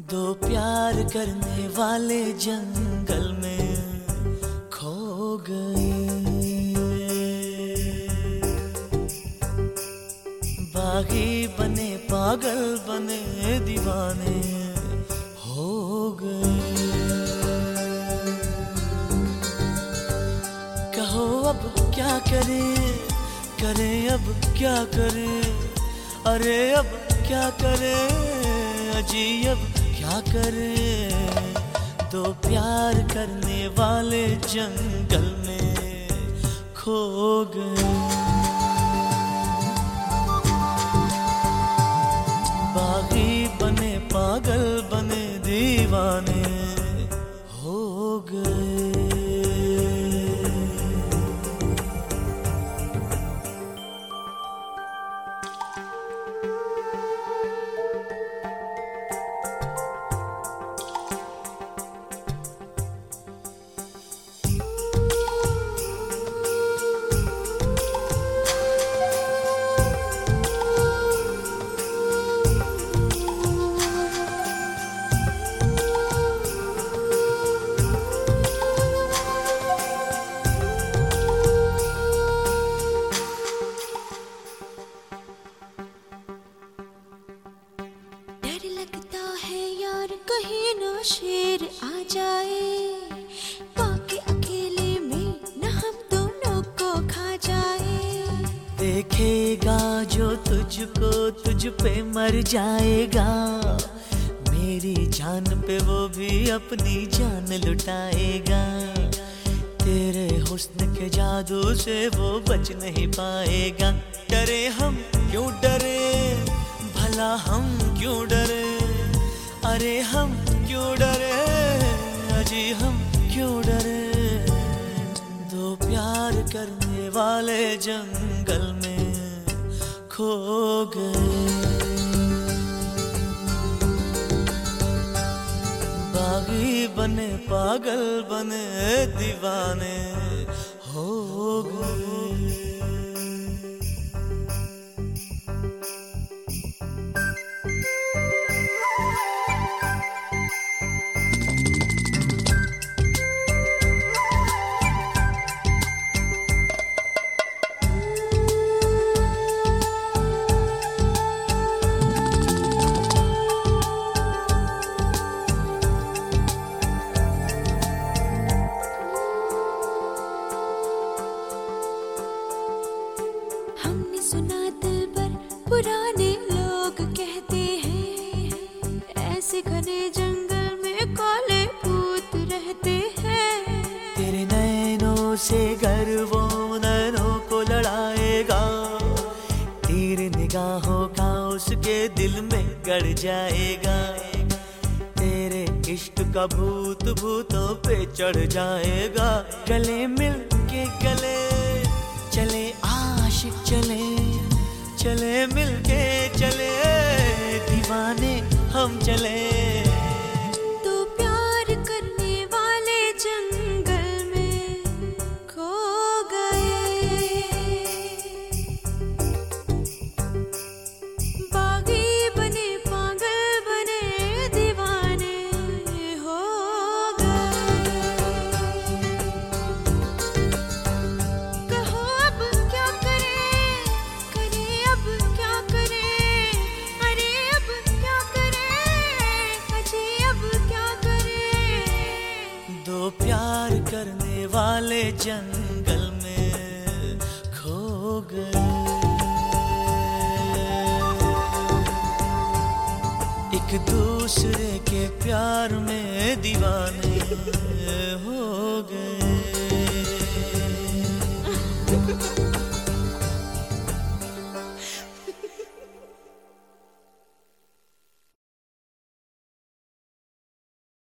दो प्यार करने वाले जंगल में खो गए। बागी बने पागल बने दीवाने हो गए। कहो अब क्या करें, करें अब क्या करें, अरे अब क्या करें, अजी अब क्या करें। दो प्यार करने वाले जंगल में खो गए। बागी बने पागल बने दीवाने हो गए। कहीं ना शेर आ जाए, बाकी अकेले में न हम दोनों को खा जाए। देखेगा जो तुझको तुझ पे मर जाएगा, मेरी जान पे वो भी अपनी जान लुटाएगा। तेरे हुस्न के जादू से वो बच नहीं पाएगा। डरे हम क्यों डरे, भला हम क्यों डरे, अरे हम क्यों डरे, अजी हम क्यों डरे। दो प्यार करने वाले जंगल में खो गए। बागी बने पागल बने दीवाने हो गए। हमने सुना दिल पर पुराने लोग कहते हैं, ऐसे घने जंगल में काले भूत रहते हैं। तेरे नैनों से घर वो नैनों को लड़ाएगा, तेरे निगाहों का उसके दिल में गड़ जाएगा। तेरे इश्क का भूत भूतों पे चढ़ जाएगा। गले मिल के गले चले आशिक चले, चले मिलके चले दीवाने हम चले। तो प्यार करने वाले जंगल में खो गए। बागी बने पागल बने दीवाने हो गए। कहो अब क्या करें, करें अब क्या करें, अरे अब क्या करें, अजी अब क्या करें। दो प्यार करने वाले जंगल में खो गए। एक दूसरे के प्यार में दीवाने हो गए।